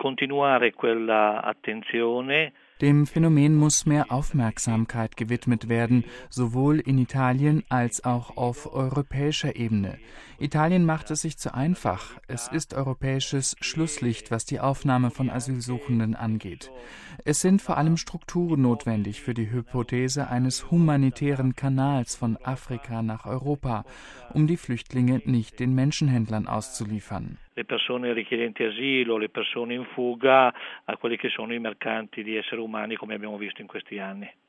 continuare quella attenzione. Dem Phänomen muss mehr Aufmerksamkeit gewidmet werden, sowohl in Italien als auch auf europäischer Ebene. Italien macht es sich zu einfach. Es ist europäisches Schlusslicht, was die Aufnahme von Asylsuchenden angeht. Es sind vor allem Strukturen notwendig für die Hypothese eines humanitären Kanals von Afrika nach Europa, um die Flüchtlinge nicht den Menschenhändlern auszuliefern. Le persone richiedenti asilo, le persone in fuga a quelli che sono i mercanti di esseri umani come abbiamo visto in questi anni.